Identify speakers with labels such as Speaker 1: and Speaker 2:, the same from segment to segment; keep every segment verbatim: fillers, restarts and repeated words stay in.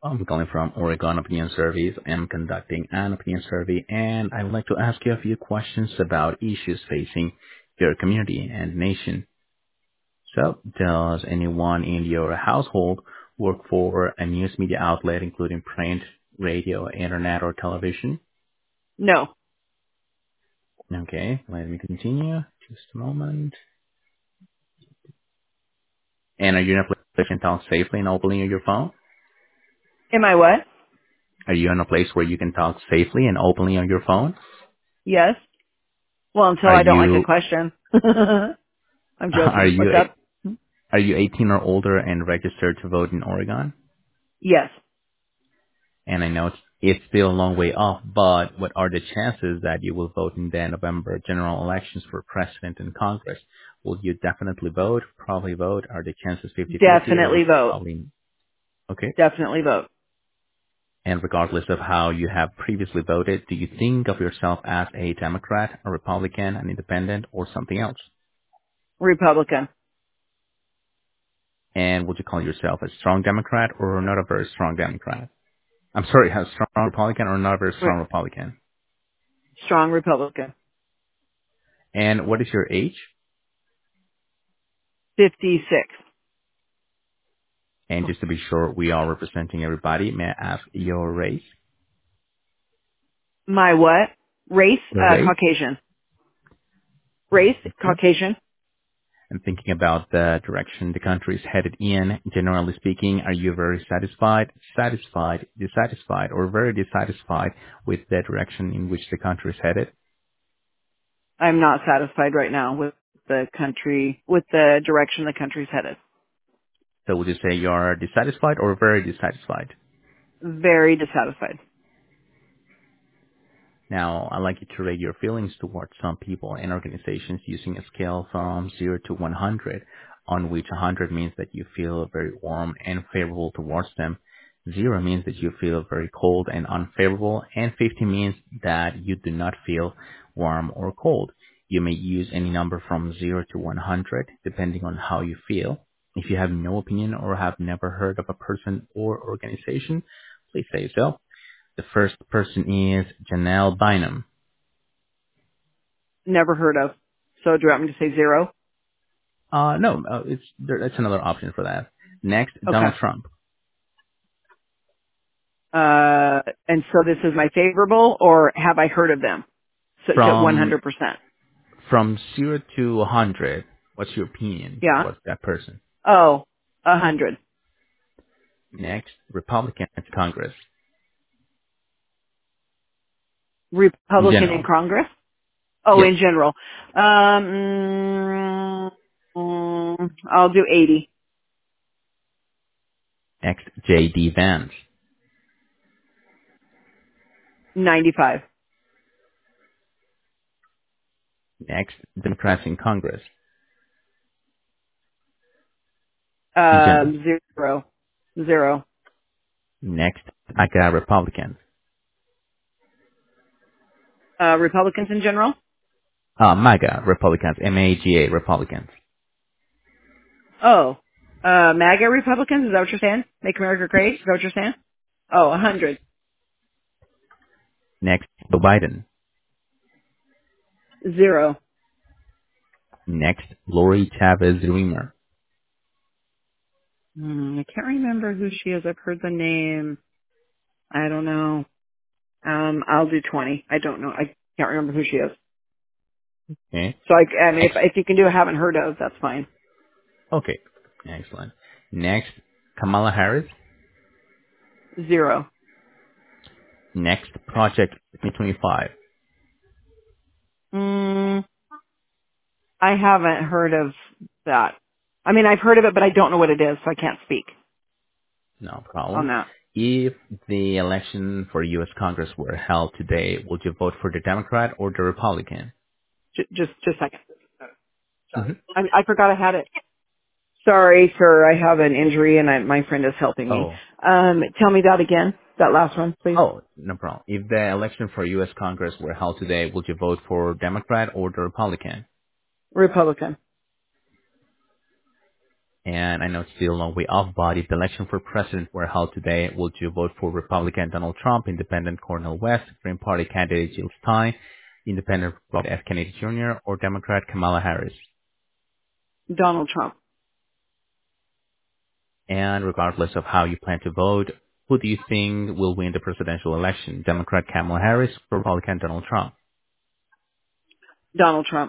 Speaker 1: I'm calling from Oregon Opinion Surveys. I'm conducting an opinion survey, and I would like to ask you a few questions about issues facing your community and nation. So, does anyone in your household work for a news media outlet, including print, radio, internet, or television?
Speaker 2: No.
Speaker 1: Okay, let me continue. Just a moment. And are you in a place where you can talk safely and openly on your phone?
Speaker 2: Am I what?
Speaker 1: Are you in a place where you can talk safely and openly on your phone?
Speaker 2: Yes. Well, until
Speaker 1: Are
Speaker 2: I don't like a
Speaker 1: you
Speaker 2: question. I'm
Speaker 1: are
Speaker 2: joking. What's
Speaker 1: you
Speaker 2: up?
Speaker 1: Are you eighteen or older and registered to vote in Oregon?
Speaker 2: Yes.
Speaker 1: And I know it's, it's still a long way off, but what are the chances that you will vote in the November general elections for president and Congress? Will you definitely vote, probably vote? Are the chances fifty-fifty or
Speaker 2: Definitely vote.
Speaker 1: probably? Okay.
Speaker 2: Definitely vote.
Speaker 1: And regardless of how you have previously voted, do you think of yourself as a Democrat, a Republican, an independent, or something else?
Speaker 2: Republican.
Speaker 1: And would you call yourself a strong Democrat or not a very strong Democrat? I'm sorry, a strong Republican or not a very
Speaker 2: Re-
Speaker 1: strong Republican?
Speaker 2: strong Republican.
Speaker 1: And what is your age?
Speaker 2: fifty-six.
Speaker 1: And just to be sure we are representing everybody, may I ask your race?
Speaker 2: My what? Race?
Speaker 1: Your
Speaker 2: Uh,
Speaker 1: race?
Speaker 2: Caucasian. Race?
Speaker 1: Okay.
Speaker 2: Caucasian.
Speaker 1: And thinking about the direction the country is headed in, generally speaking, are you very satisfied, satisfied, dissatisfied, or very dissatisfied with the direction in which the country is headed?
Speaker 2: I'm not satisfied right now with the country, with the direction the country's headed.
Speaker 1: So would you say you're dissatisfied or very dissatisfied?
Speaker 2: Very dissatisfied.
Speaker 1: Now, I'd like you to rate your feelings towards some people and organizations using a scale from zero to one hundred, on which one hundred means that you feel very warm and favorable towards them. zero means that you feel very cold and unfavorable, and fifty means that you do not feel warm or cold. You may use any number from zero to one hundred, depending on how you feel. If you have no opinion or have never heard of a person or organization, please say so. The first person is Janelle Bynum.
Speaker 2: Never heard of. So do you want me to say zero?
Speaker 1: Uh, no, uh, it's there, that's another option for that. Next,
Speaker 2: Okay.
Speaker 1: Donald Trump.
Speaker 2: Uh, and so this is my favorable, or have I heard of them? So to
Speaker 1: From
Speaker 2: one hundred percent.
Speaker 1: from zero to one hundred, what's your opinion
Speaker 2: Yeah.
Speaker 1: towards that person?
Speaker 2: Oh, a hundred.
Speaker 1: Next, Republican Congress in
Speaker 2: Republican in
Speaker 1: general.
Speaker 2: Congress? Oh,
Speaker 1: Yes.
Speaker 2: in general. Um, mm, mm, I'll do eighty.
Speaker 1: Next, J D. Vance.
Speaker 2: ninety-five.
Speaker 1: Next, Democrats in Congress in general.
Speaker 2: Um, zero. Zero.
Speaker 1: Next, I got Republicans.
Speaker 2: Uh, Republicans in general?
Speaker 1: Uh, MAGA Republicans, M A G A Republicans.
Speaker 2: Oh. Uh, MAGA Republicans? Is that what you're saying? Make America
Speaker 1: Yes.
Speaker 2: Great? Is that what you're saying? Oh, a hundred.
Speaker 1: Next, Joe Biden.
Speaker 2: Zero.
Speaker 1: Next, Lori Chavez Reamer.
Speaker 2: Hmm, I can't remember who she is. I've heard the name. I don't know. Um, I'll do twenty. I don't know. I can't remember who she is.
Speaker 1: Okay.
Speaker 2: So I, I mean, if,
Speaker 1: Next,
Speaker 2: if you can do a haven't heard of, that's fine.
Speaker 1: okay. Excellent. Next, Kamala Harris.
Speaker 2: Zero.
Speaker 1: Next, Project twenty twenty-five.
Speaker 2: Mm, I haven't heard of that. I mean, I've heard of it, but I don't know what it is, so I can't speak
Speaker 1: No
Speaker 2: on
Speaker 1: problem.
Speaker 2: that.
Speaker 1: If the election for U S. Congress were held today, would you vote for the Democrat or the Republican?
Speaker 2: J- just, just a second.
Speaker 1: hmm
Speaker 2: I, I forgot I had it. Sorry, sir. I have an injury, and I, my friend is helping me.
Speaker 1: Oh,
Speaker 2: Um, tell me that again. That last one, please.
Speaker 1: oh, no problem. If the election for U S. Congress were held today, would you vote for Democrat or the Republican?
Speaker 2: Republican.
Speaker 1: And I know it's still a long way off, but if the election for president were held today, would you vote for Republican Donald Trump, Independent Cornel West, Green Party candidate Jill Stein, Independent Robert F. Kennedy Junior, or Democrat Kamala Harris?
Speaker 2: Donald Trump.
Speaker 1: And regardless of how you plan to vote, who do you think will win the presidential election, Democrat Kamala Harris or Republican Donald Trump?
Speaker 2: Donald Trump.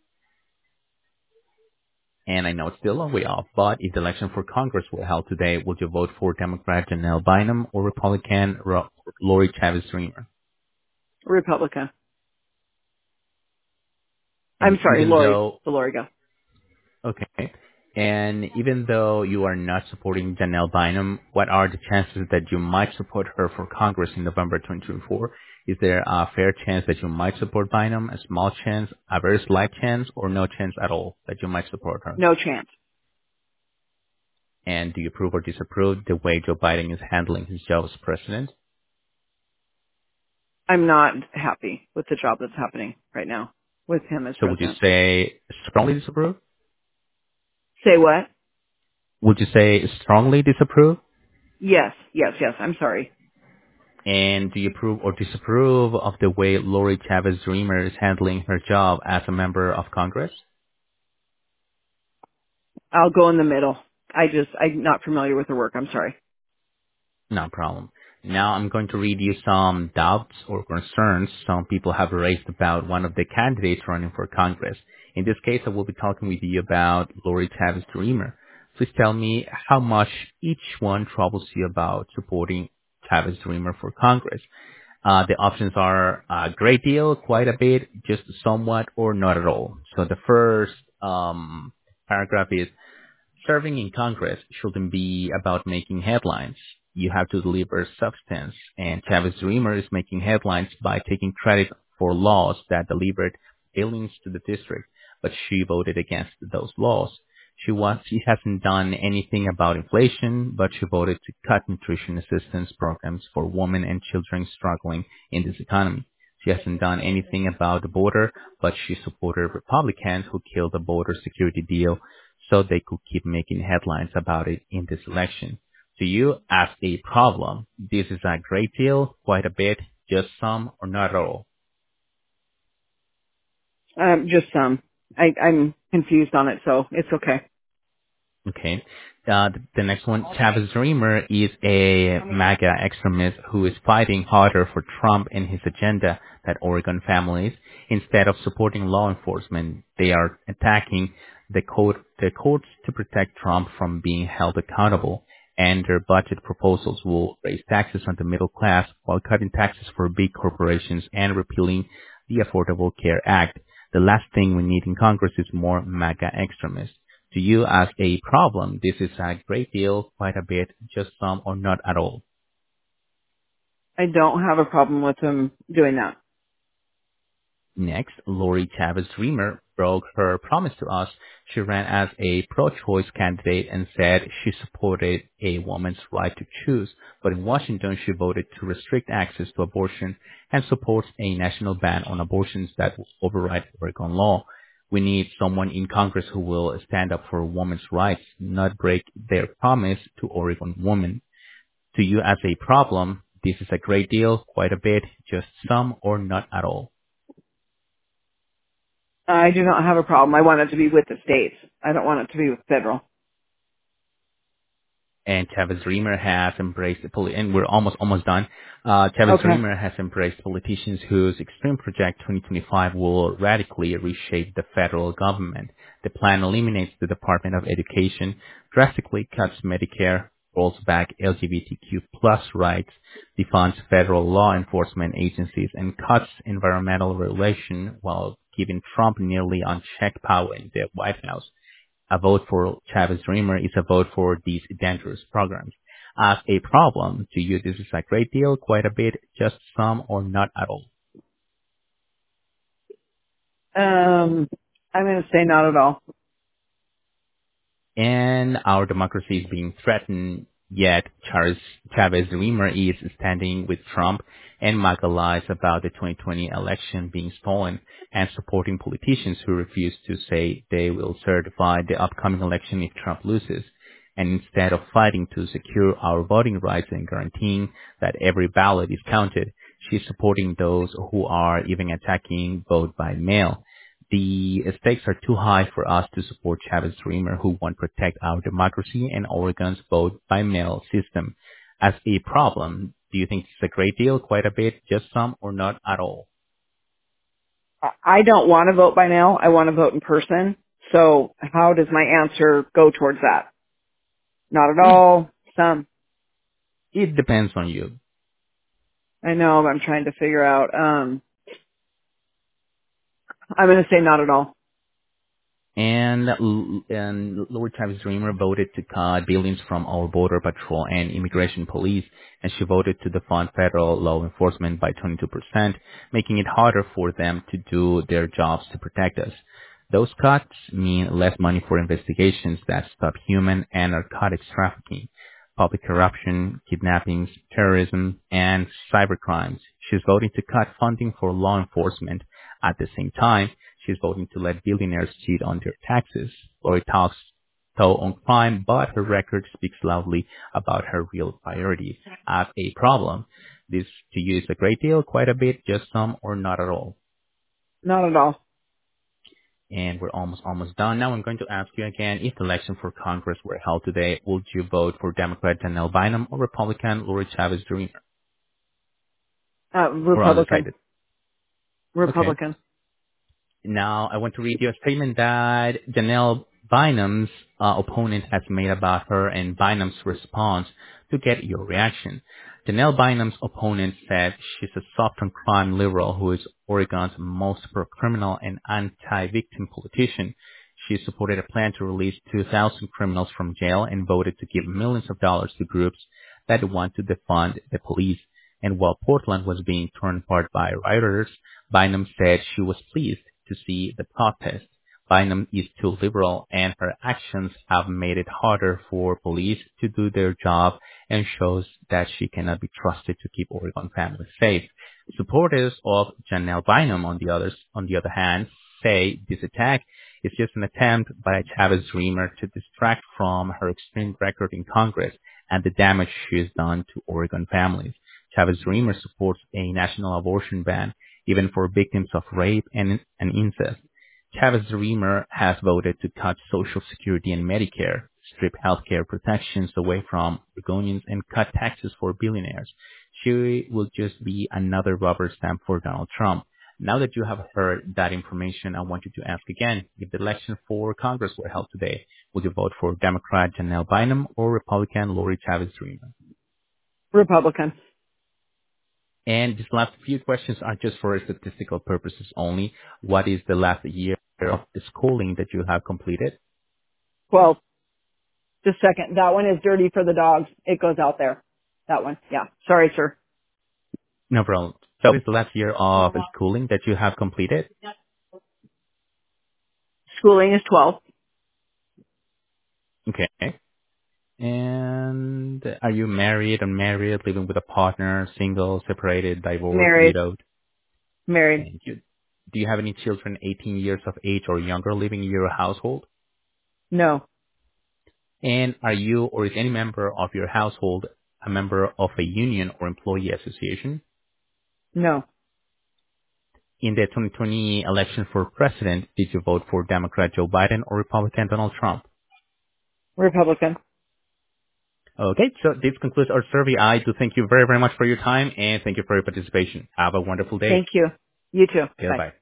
Speaker 1: And I know it's still a long way off, but if the election for Congress were held today, would you vote for Democrat Janelle Bynum or Republican Ro- Lori Chavez Dreamer?
Speaker 2: Republican. I'm
Speaker 1: And
Speaker 2: sorry,
Speaker 1: even
Speaker 2: Lori.
Speaker 1: though,
Speaker 2: The Lori go.
Speaker 1: okay, and even though you are not supporting Janelle Bynum, what are the chances that you might support her for Congress in November twenty twenty-four? Is there a fair chance that you might support Bynum, a small chance, a very slight chance, or no chance at all that you might support her?
Speaker 2: No chance.
Speaker 1: And do you approve or disapprove the way Joe Biden is handling his job as president?
Speaker 2: I'm not happy with the job that's happening right now with him as
Speaker 1: So would you
Speaker 2: president.
Speaker 1: say strongly disapprove?
Speaker 2: Say what?
Speaker 1: Would you say strongly disapprove?
Speaker 2: Yes, yes, yes. I'm sorry.
Speaker 1: And do you approve or disapprove of the way Lori Chavez Dreamer is handling her job as a member of Congress?
Speaker 2: I'll go in the middle. I just, I'm not familiar with her work. I'm sorry.
Speaker 1: No problem. Now I'm going to read you some doubts or concerns some people have raised about one of the candidates running for Congress. In this case, I will be talking with you about Lori Chavez Dreamer. Please tell me how much each one troubles you about supporting Chavez Dreamer for Congress. Uh, the options are a great deal, quite a bit, just somewhat, or not at all. So the first um, paragraph is, serving in Congress shouldn't be about making headlines. You have to deliver substance, and Chavez Dreamer is making headlines by taking credit for laws that delivered billions to the district, but she voted against those laws. She was, she hasn't done anything about inflation, but she voted to cut nutrition assistance programs for women and children struggling in this economy. She hasn't done anything about the border, but she supported Republicans who killed the border security deal so they could keep making headlines about it in this election. To you, as a problem, this is a great deal, quite a bit, just some, or not at all.
Speaker 2: Um, just some. I, I'm confused on it, so it's okay.
Speaker 1: Okay. Uh, the, the next one, Chavez Dreamer is a MAGA extremist who is fighting harder for Trump and his agenda than Oregon families. Instead of supporting law enforcement, they are attacking the court, the courts to protect Trump from being held accountable. And their budget proposals will raise taxes on the middle class while cutting taxes for big corporations and repealing the Affordable Care Act. The last thing we need in Congress is more MAGA extremists. To you as a problem, this is a great deal, quite a bit, just some, or not at all.
Speaker 2: I don't have a problem with him doing that.
Speaker 1: Next, Lori Chavez Dreamer broke her promise to us. She ran as a pro-choice candidate and said she supported a woman's right to choose, but in Washington she voted to restrict access to abortion and supports a national ban on abortions that will override Oregon law. We need someone in Congress who will stand up for women's rights, not break their promise to Oregon women. To you as a problem, this is a great deal, quite a bit, just some, or not at all.
Speaker 2: I do not have a problem. I want it to be with the states. I don't want it to be with federal.
Speaker 1: And Chavez Dreamer has embraced the poli- and we're almost almost done. Uh, Chavez
Speaker 2: Okay.
Speaker 1: Dreamer has embraced politicians whose Extreme Project twenty twenty-five will radically reshape the federal government. The plan eliminates the Department of Education, drastically cuts Medicare, rolls back L G B T Q plus rights, defunds federal law enforcement agencies, and cuts environmental regulation while giving Trump nearly unchecked power in the White House. A vote for Chavez Dreamer is a vote for these dangerous programs. As a problem, to you this is a great deal, quite a bit, just some, or not at all.
Speaker 2: Um, I'm going to say not at all.
Speaker 1: And our democracy is being threatened, yet Charles Chavez Dreamer is standing with Trump and MAGA lies about the twenty twenty election being stolen and supporting politicians who refuse to say they will certify the upcoming election if Trump loses. And instead of fighting to secure our voting rights and guaranteeing that every ballot is counted, she's supporting those who are even attacking vote by mail. The stakes are too high for us to support Chavez Dreamer, who won't protect our democracy and Oregon's vote by mail system. As a problem, do you think it's a great deal, quite a bit, just some, or not at all?
Speaker 2: I I don't want to vote by mail. I want to vote in person. So how does my answer go towards that? Not at
Speaker 1: It,
Speaker 2: all. Some.
Speaker 1: it depends on you.
Speaker 2: I know. But I'm trying to figure out. Um, I'm going to say not at all.
Speaker 1: And, and Lord Travis Dreamer voted to cut billions from our Border Patrol and Immigration Police, and she voted to defund federal law enforcement by twenty-two percent, making it harder for them to do their jobs to protect us. Those cuts mean less money for investigations that stop human and narcotics trafficking, public corruption, kidnappings, terrorism, and cybercrimes. She's voting to cut funding for law enforcement. At the same time, she's voting to let billionaires cheat on their taxes. Lori talks toe on crime, but her record speaks loudly about her real priorities. As a problem, this to you is a great deal, quite a bit, just some, or not at all.
Speaker 2: Not at all.
Speaker 1: And we're almost almost done. Now I'm going to ask you again, if the election for Congress were held today, would you vote for Democrat Janelle Bynum or Republican Lori Chavez Junior
Speaker 2: Uh,
Speaker 1: Or
Speaker 2: Republican.
Speaker 1: undecided? Okay.
Speaker 2: Republican.
Speaker 1: Now, I want to read you a statement that Janelle Bynum's uh, opponent has made about her and Bynum's response to get your reaction. Janelle Bynum's opponent said she's a soft on crime liberal who is Oregon's most pro-criminal and anti-victim politician. She supported a plan to release two thousand criminals from jail and voted to give millions of dollars to groups that want to defund the police. And while Portland was being torn apart by rioters, Bynum said she was pleased to see the protest. Bynum is too liberal and her actions have made it harder for police to do their job and shows that she cannot be trusted to keep Oregon families safe. Supporters of Janelle Bynum, on the others, on the other hand, say this attack is just an attempt by Chavez Dreamer to distract from her extreme record in Congress and the damage she has done to Oregon families. Chavez Dreamer supports a national abortion ban, even for victims of rape and, and incest. Chavez Dreamer has voted to cut Social Security and Medicare, strip healthcare protections away from Oregonians, and cut taxes for billionaires. She will just be another rubber stamp for Donald Trump. Now that you have heard that information, I want you to ask again, if the election for Congress were held today, would you vote for Democrat Janelle Bynum or Republican Lori Chavez Dreamer?
Speaker 2: Republican.
Speaker 1: And these last few questions are just for statistical purposes only. What is the last year of the schooling that you have completed?
Speaker 2: Well, just a second. That one is dirty for the dogs. It goes out there. That one. Yeah. Sorry, sir.
Speaker 1: No problem. So what is the last year of schooling that you have completed?
Speaker 2: Schooling is twelve.
Speaker 1: Okay. And are you married, unmarried, living with a partner, single, separated, divorced,
Speaker 2: Married.
Speaker 1: widowed?
Speaker 2: Married.
Speaker 1: Thank you. Do you have any children eighteen years of age or younger living in your household?
Speaker 2: No.
Speaker 1: And are you or is any member of your household a member of a union or employee association?
Speaker 2: No.
Speaker 1: In the twenty twenty election for president, did you vote for Democrat Joe Biden or Republican Donald Trump?
Speaker 2: Republican.
Speaker 1: Okay, so this concludes our survey. I do thank you very, very much for your time and thank you for your participation. Have a wonderful day.
Speaker 2: Thank you. You too. Bye.
Speaker 1: Goodbye.